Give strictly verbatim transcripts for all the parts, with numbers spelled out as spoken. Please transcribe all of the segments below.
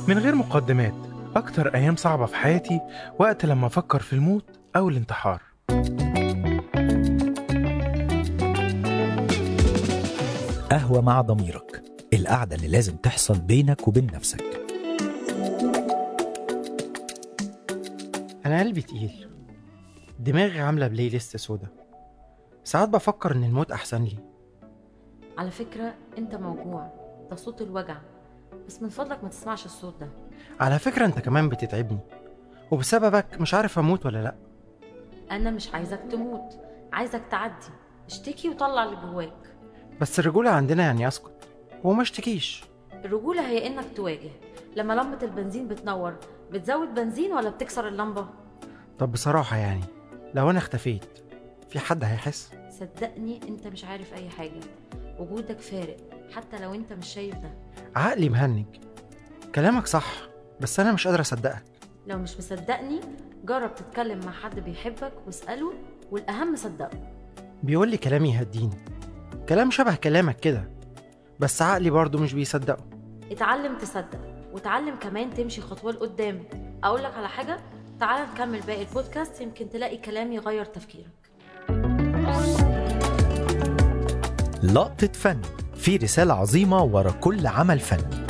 من غير مقدمات، أكتر أيام صعبة في حياتي وقت لما أفكر في الموت أو الانتحار. قهوة مع ضميرك، القعدة اللي لازم تحصل بينك وبين نفسك. أنا قلبي تقيل، دماغي عاملة بلاي ليست سودا، ساعات بفكر إن الموت أحسن لي. على فكرة أنت موجوع، ده صوت الوجع، بس من فضلك ما تسمعش الصوت ده. على فكرة أنت كمان بتتعبني، وبسببك مش عارف أموت ولا لأ. أنا مش عايزك تموت، عايزك تعدي، اشتكي وطلع اللي جواك. بس الرجولة عندنا يعني أسكت وما اشتكيش. الرجولة هي إنك تواجه. لما لمبة البنزين بتنور، بتزود بنزين ولا بتكسر اللمبة؟ طب بصراحة يعني لو أنا اختفيت في حد هيحس؟ صدقني أنت مش عارف أي حاجة، وجودك فارق حتى لو أنت مش شايف ده. عقلي مهنج، كلامك صح بس أنا مش قادر أصدقك. لو مش مصدقني جرب تتكلم مع حد بيحبك واسأله، والأهم صدقه. بيقولي كلامي يهديني، كلام شبه كلامك كده، بس عقلي برضو مش بيصدقه. اتعلم تصدق، وتعلم كمان تمشي خطوة لقدام. أقولك على حاجة، تعال نكمل باقي البودكاست، يمكن تلاقي كلام يغير تفكيرك. لقطة فن، في رسالة عظيمة ورا كل عمل فني.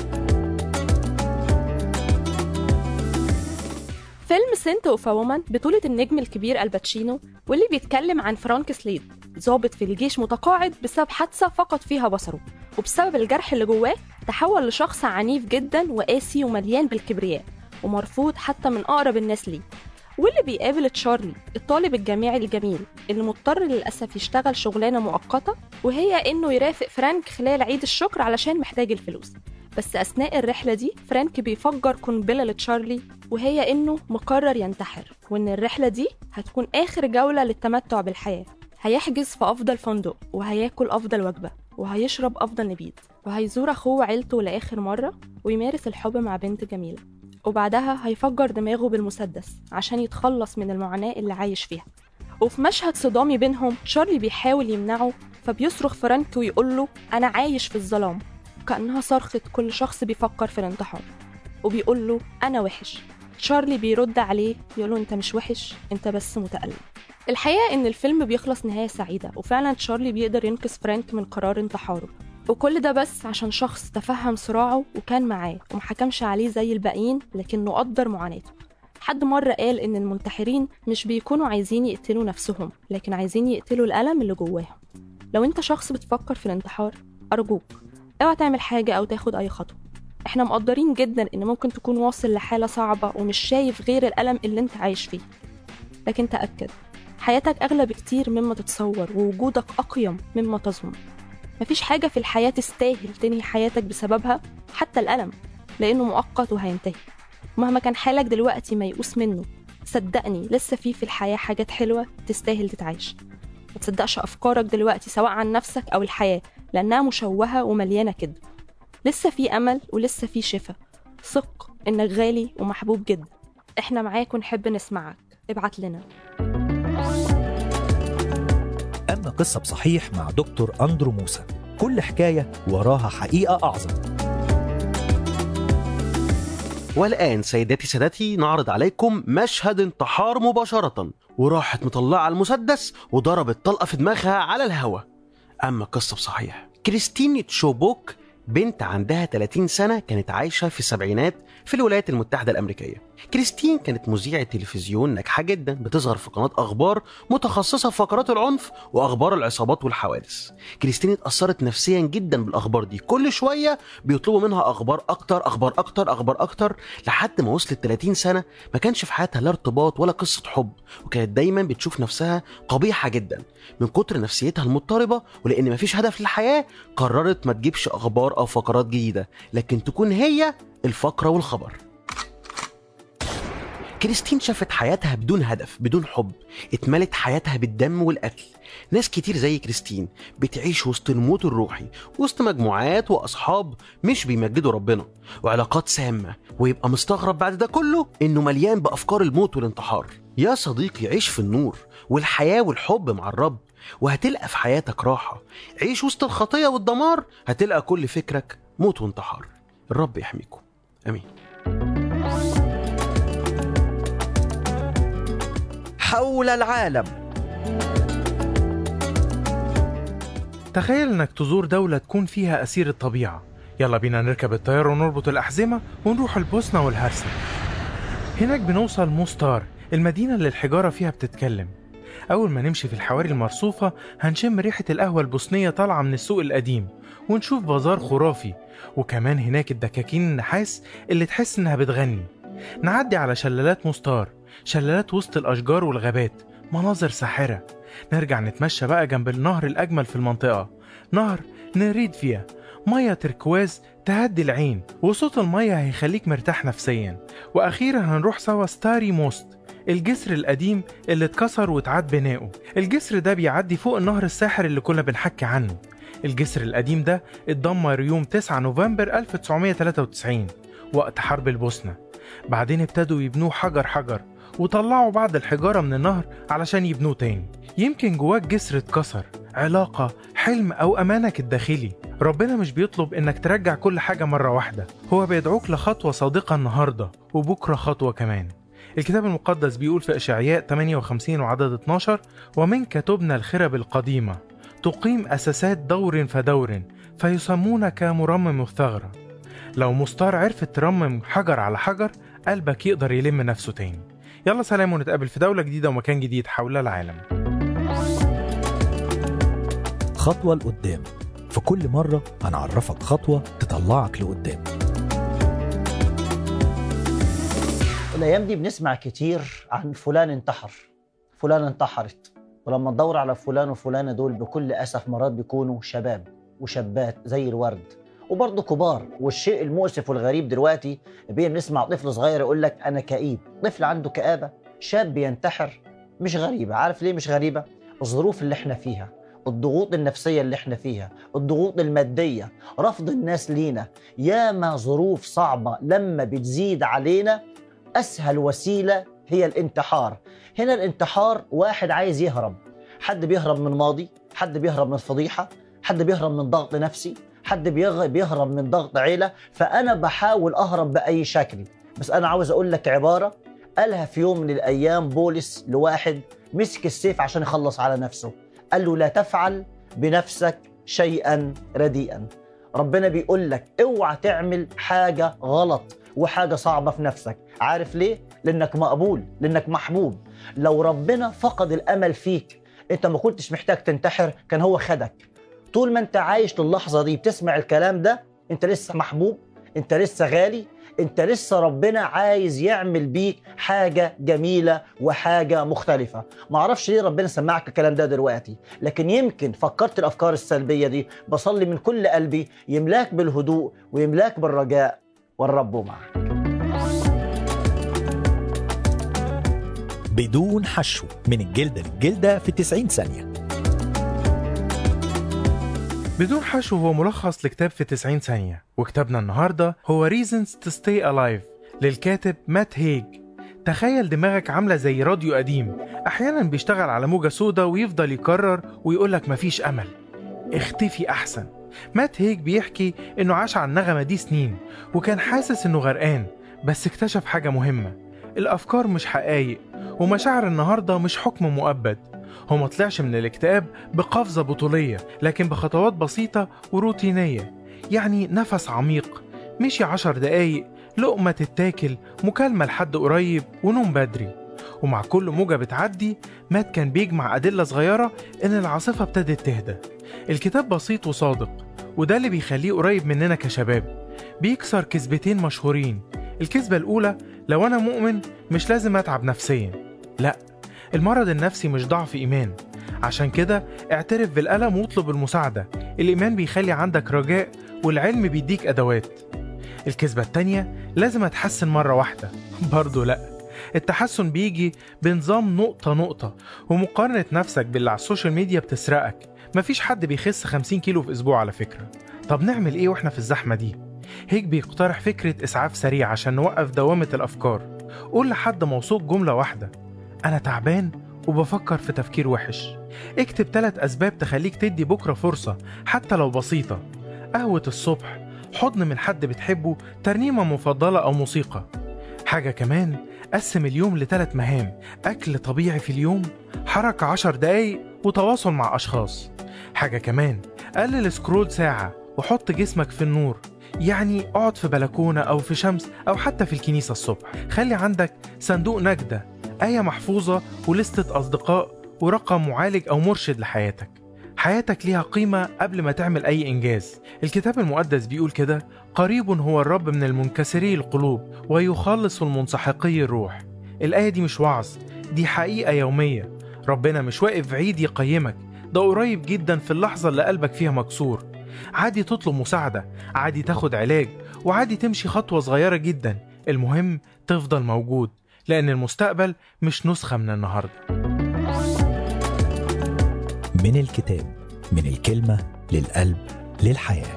فيلم سنت اوف وومن بطولة النجم الكبير الباتشينو، واللي بيتكلم عن فرانك سليد، ضابط في الجيش متقاعد بسبب حادثة فقد فيها بصره، وبسبب الجرح اللي جواه تحول لشخص عنيف جدا وقاسي ومليان بالكبرياء ومرفوض حتى من أقرب الناس ليه. واللي بيقابل تشارلي، الطالب الجامعي الجميل اللي مضطر للأسف يشتغل شغلانة مؤقتة، وهي إنه يرافق فرانك خلال عيد الشكر علشان محتاج الفلوس. بس أثناء الرحلة دي فرانك بيفجر قنبلة لتشارلي، وهي إنه مقرر ينتحر، وإن الرحلة دي هتكون آخر جولة للتمتع بالحياة. هيحجز في أفضل فندق، وهياكل أفضل وجبة، وهيشرب أفضل نبيذ، وهيزور أخوه وعيلته لآخر مرة، ويمارس الحب مع بنت جميلة. وبعدها هيفجر دماغه بالمسدس عشان يتخلص من المعاناة اللي عايش فيها. وفي مشهد صدامي بينهم تشارلي بيحاول يمنعه، فبيصرخ فرانك ويقول له أنا عايش في الظلام، كأنها صرخة كل شخص بيفكر في الانتحار. وبيقول له أنا وحش. تشارلي بيرد عليه يقول له أنت مش وحش، أنت بس متألم. الحقيقة إن الفيلم بيخلص نهاية سعيدة، وفعلا تشارلي بيقدر ينقذ فرانك من قرار انتحاره، وكل ده بس عشان شخص تفهم صراعه وكان معاه ومحكمش عليه زي الباقيين، لكنه قدر معاناته. حد مرة قال إن المنتحرين مش بيكونوا عايزين يقتلوا نفسهم، لكن عايزين يقتلوا الألم اللي جواهم. لو أنت شخص بتفكر في الانتحار، أرجوك اوعى تعمل حاجة أو تاخد أي خطوة. إحنا مقدرين جدا إن ممكن تكون واصل لحالة صعبة ومش شايف غير الألم اللي أنت عايش فيه، لكن تأكد حياتك أغلى بكتير مما تتصور، ووجودك أقيم مما تظن. مفيش حاجة في الحياة تستاهل تنهي حياتك بسببها، حتى الألم، لأنه مؤقت وهينتهي. مهما كان حالك دلوقتي ميؤوس منه، صدقني لسه فيه في الحياة حاجات حلوة تستاهل تتعيش. ما تصدقش أفكارك دلوقتي سواء عن نفسك أو الحياة، لأنها مشوهة ومليانة كده. لسه في أمل ولسه في شفا. ثق إنك غالي ومحبوب جدا. إحنا معاك ونحب نسمعك، ابعت لنا. أما قصة بصحيح مع دكتور أندرو موسى، كل حكاية وراها حقيقة أعظم. والآن سيداتي سادتي نعرض عليكم مشهد انتحار مباشرة، وراحت مطلعة المسدس وضربت طلقة في دماغها على الهوا. أما قصة بصحيح، كريستين تشوبوك بنت عندها ثلاثين سنة، كانت عايشة في السبعينات في الولايات المتحدة الأمريكية. كريستين كانت مذيعة تلفزيون ناجحة جدا، بتظهر في قناة أخبار متخصصة في فقرات العنف وأخبار العصابات والحوادث. كريستين اتأثرت نفسيا جدا بالأخبار دي، كل شوية بيطلبوا منها أخبار أكتر أخبار أكتر أخبار أكتر، لحد ما وصلت ثلاثين سنة ما كانش في حياتها لا ارتباط ولا قصة حب، وكانت دايما بتشوف نفسها قبيحة جدا. من كتر نفسيتها المضطربة ولأن مفيش هدف للحياة، قررت ما تجيبش أخبار أو فقرات جديدة، لكن تكون هي الفقرة والخبر. كريستين شافت حياتها بدون هدف بدون حب، اتملت حياتها بالدم والقتل. ناس كتير زي كريستين بتعيش وسط الموت الروحي، وسط مجموعات وأصحاب مش بيمجدوا ربنا، وعلاقات سامة، ويبقى مستغرب بعد ده كله إنه مليان بأفكار الموت والانتحار. يا صديقي، عيش في النور والحياة والحب مع الرب، وهتلقى في حياتك راحة. عيش وسط الخطية والدمار، هتلقى كل فكرك موت وانتحار. الرب يحميكم، أمين. حول العالم. تخيل انك تزور دولة تكون فيها أسير الطبيعة. يلا بينا نركب الطيارة ونربط الأحزمة ونروح البوسنة والهرسك. هناك بنوصل موستار، المدينة اللي الحجارة فيها بتتكلم. أول ما نمشي في الحواري المرصوفة هنشم ريحة القهوة البوسنية طالعة من السوق القديم، ونشوف بازار خرافي، وكمان هناك الدكاكين النحاس اللي تحس إنها بتغني. نعدي على شلالات موستار، شلالات وسط الأشجار والغابات، مناظر ساحرة. نرجع نتمشى بقى جنب النهر الأجمل في المنطقة، نهر نريدفيا، مية تركواز تهدي العين، وصوت المية هيخليك مرتاح نفسيا. وأخيرا هنروح سوا ستاري موست، الجسر القديم اللي اتكسر واتعاد بناؤه. الجسر ده بيعدي فوق النهر الساحر اللي كنا بنحكي عنه. الجسر القديم ده اتدمر يوم تسعة نوفمبر ألف وتسعمية وتلاتة وتسعين وقت حرب البوسنة. بعدين ابتدوا يبنوه حجر حجر، وطلعوا بعض الحجارة من النهر علشان يبنوه تاني. يمكن جواك جسر اتكسر، علاقة، حلم أو أمانك الداخلي. ربنا مش بيطلب إنك ترجع كل حاجة مرة واحدة، هو بيدعوك لخطوة صادقة النهاردة وبكرة خطوة كمان. الكتاب المقدس بيقول في إشعياء ثمانية وخمسين وعدد اتناشر: ومنك تبنى الخرب القديمة، تقيم أساسات دور فدور، فيسمونك مرمم الثغرة. لو مستار عرفت ترمم حجر على حجر، قلبك يقدر يلم نفسه تاني. يلا سلام، ونتقابل في دولة جديدة ومكان جديد حول العالم. خطوة لقدام، في كل مرة هنعرفك خطوة تطلعك لقدام. الأيام دي بنسمع كتير عن فلان انتحر، فلان انتحرت، ولما ندور على فلان وفلانة دول بكل أسف مرات بيكونوا شباب وشابات زي الورد، وبرضه كبار. والشيء المؤسف والغريب دلوقتي بين نسمع طفل صغير يقول لك أنا كئيب، طفل عنده كآبة، شاب بينتحر. مش غريبة. عارف ليه مش غريبة؟ الظروف اللي احنا فيها، الضغوط النفسية اللي احنا فيها، الضغوط المادية، رفض الناس لينا، ياما ظروف صعبة لما بتزيد علينا أسهل وسيلة هي الانتحار. هنا الانتحار واحد عايز يهرب، حد بيهرب من ماضي، حد بيهرب من فضيحة، حد بيهرب من ضغط نفسي، حد بيهرب من ضغط عيلة. فأنا بحاول أهرب بأي شكل. بس أنا عاوز أقول لك عبارة قالها في يوم من الأيام بولس لواحد مسك السيف عشان يخلص على نفسه، قال له لا تفعل بنفسك شيئا رديئا. ربنا بيقول لك اوعى تعمل حاجة غلط وحاجة صعبة في نفسك. عارف ليه؟ لأنك مقبول، لأنك محبوب. لو ربنا فقد الأمل فيك أنت ما كنتش محتاج تنتحر، كان هو خدك. طول ما أنت عايش للحظة دي بتسمع الكلام ده، أنت لسه محبوب، أنت لسه غالي، أنت لسه ربنا عايز يعمل بيك حاجة جميلة وحاجة مختلفة. ما أعرفش ليه ربنا سمعك الكلام ده دلوقتي، لكن يمكن فكرت الأفكار السلبية دي. بصلي من كل قلبي يملاك بالهدوء ويملاك بالرجاء، والرب معك. بدون حشو، من الجلدة للجلدة في تسعين ثانية. بدون حشو هو ملخص لكتاب في تسعين ثانية، وكتابنا النهاردة هو Reasons to Stay Alive للكاتب مات هيج. تخيل دماغك عاملة زي راديو قديم، أحيانا بيشتغل على موجة سودا ويفضل يكرر ويقولك مفيش أمل، اختفي أحسن. مات هيج بيحكي إنه عاش على النغمة دي سنين وكان حاسس إنه غرقان، بس اكتشف حاجة مهمة: الأفكار مش حقايق، ومشاعر النهاردة مش حكم مؤبد. هو ما طلعش من الاكتئاب بقفزة بطولية، لكن بخطوات بسيطة وروتينية. يعني نفس عميق، مشي عشر دقايق، لقمة تتاكل، مكالمة لحد قريب، ونوم بدري. ومع كل موجة بتعدي مات كان بيجمع أدلة صغيرة إن العاصفة ابتدت تهدى. الكتاب بسيط وصادق، وده اللي بيخليه قريب مننا كشباب. بيكسر كذبتين مشهورين. الكذبة الأولى: لو أنا مؤمن مش لازم أتعب نفسيا. لا، المرض النفسي مش ضعف إيمان، عشان كده اعترف بالألم واطلب المساعدة. الإيمان بيخلي عندك رجاء، والعلم بيديك أدوات. الكذبة التانية: لازم أتحسن مرة واحدة. برضو لا، التحسن بيجي بنظام نقطة نقطة، ومقارنة نفسك باللي على السوشيال ميديا بتسرقك. مفيش حد بيخس خمسين كيلو في أسبوع على فكرة. طب نعمل إيه وإحنا في الزحمة دي؟ هيك بيقترح فكرة إسعاف سريع عشان نوقف دوامة الأفكار. قول لحد موثوق جملة واحدة: أنا تعبان وبفكر في تفكير وحش. اكتب ثلاث أسباب تخليك تدي بكرة فرصة حتى لو بسيطة: قهوة الصبح، حضن من حد بتحبه، ترنيمة مفضلة أو موسيقى. حاجة كمان: قسم اليوم لثلاث مهام: أكل طبيعي في اليوم، حركة عشر دقايق، وتواصل مع أشخاص. حاجة كمان، قلل سكرول ساعة وحط جسمك في النور، يعني اقعد في بلكونة أو في شمس أو حتى في الكنيسة الصبح. خلي عندك صندوق نجدة، آية محفوظة ولستة أصدقاء ورقم معالج أو مرشد لحياتك. حياتك ليها قيمة قبل ما تعمل أي إنجاز. الكتاب المقدس بيقول كده: قريب هو الرب من المنكسري القلوب ويخلص المنسحقي الروح. الآية دي مش وعظ، دي حقيقة يومية. ربنا مش واقف بعيد يقيمك، ده قريب جدا في اللحظة اللي قلبك فيها مكسور. عادي تطلب مساعدة، عادي تاخد علاج، وعادي تمشي خطوة صغيرة جدا. المهم تفضل موجود، لأن المستقبل مش نسخة من النهاردة. من الكتاب، من الكلمة للقلب للحياة.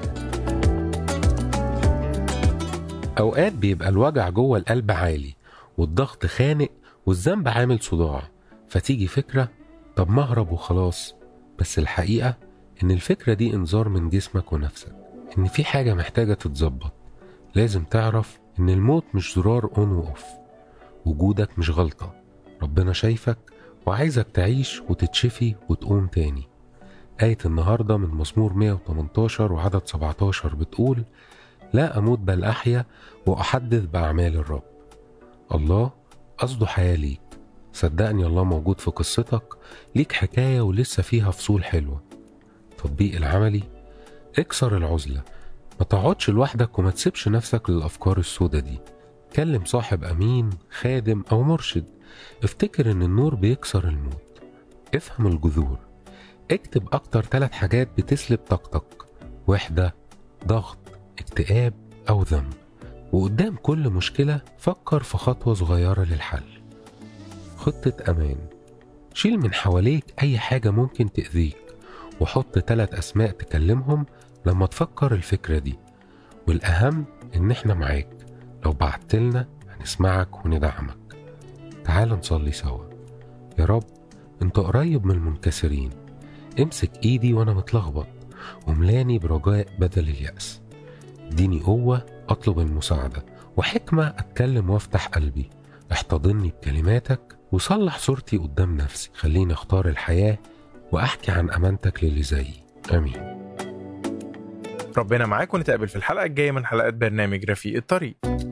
أوقات بيبقى الوجع جوه القلب عالي والضغط خانق والذنب عامل صداع، فتيجي فكرة طب ما اهرب وخلاص. بس الحقيقة إن الفكرة دي إنذار من جسمك ونفسك إن في حاجة محتاجة تتظبط. لازم تعرف إن الموت مش زرار أون وأوف، وجودك مش غلطة. ربنا شايفك وعايزك تعيش وتتشفي وتقوم تاني. آية النهاردة من مزمور مية وتمنتاشر وعدد سبعتاشر بتقول: لا أموت بل أحيا وأحدث بأعمال الرب. الله قصده حياة ليك. صدقني الله موجود في قصتك، ليك حكاية ولسه فيها فصول حلوة. تطبيق العملي: اكسر العزلة، ما تقعدش لوحدك وما تسيبش نفسك للأفكار السودة دي. كلم صاحب أمين، خادم أو مرشد. افتكر إن النور بيكسر الموت. افهم الجذور. اكتب أكتر ثلاث حاجات بتسلب طاقتك: وحدة، ضغط، اكتئاب أو ذنب. وقدام كل مشكلة فكر في خطوة صغيرة للحل. خطة أمان: شيل من حواليك أي حاجة ممكن تأذيك، وحط ثلاث أسماء تكلمهم لما تفكر الفكرة دي. والأهم إن إحنا معاك، لو بعتلنا هنسمعك وندعمك. تعال نصلي سوا. يا رب انت قريب من المنكسرين، امسك ايدي وانا متلخبط وملاني برجاء بدل اليأس. اديني قوة اطلب المساعدة وحكمة اتكلم وافتح قلبي. احتضني بكلماتك وصلح صورتي قدام نفسي. خليني اختار الحياة واحكي عن امانتك للي زيي. امين. ربنا معاك، ونتقابل في الحلقة الجاية من حلقات برنامج رفيق الطريق.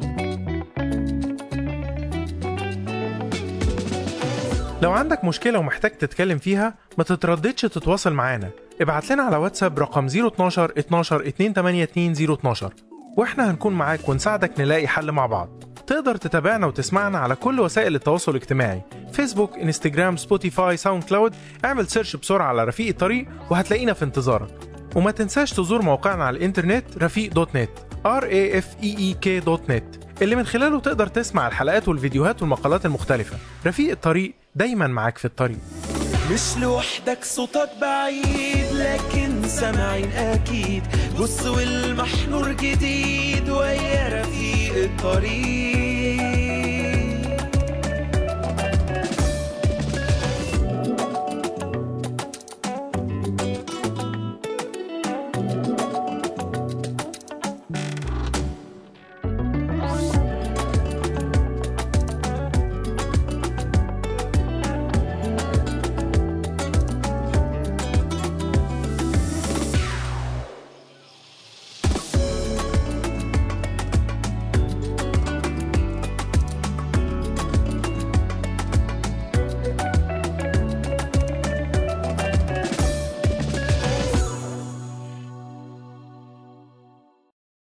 لو عندك مشكلة ومحتاج تتكلم فيها، ما تترددش تتواصل معانا. ابعت لنا على واتساب رقم صفر اتناشر اتناشر اتنين تمانية اتنين صفر اتناشر، واحنا هنكون معاك ونساعدك نلاقي حل مع بعض. تقدر تتابعنا وتسمعنا على كل وسائل التواصل الاجتماعي: فيسبوك، انستجرام، سبوتيفاي، ساوند كلاود. اعمل سيرش بسرعة على رفيق الطريق وهتلاقينا في انتظارك. وما تنساش تزور موقعنا على الانترنت رفيق دوت نت آر إيه إف إي إي كي دوت نت، اللي من خلاله تقدر تسمع الحلقات والفيديوهات والمقالات المختلفة. رفيق الطريق دايما معاك في الطريق. مش لوحدك، صوتك بعيد لكن سامعين أكيد. بص والمحنور جديد ويا رفيق الطريق.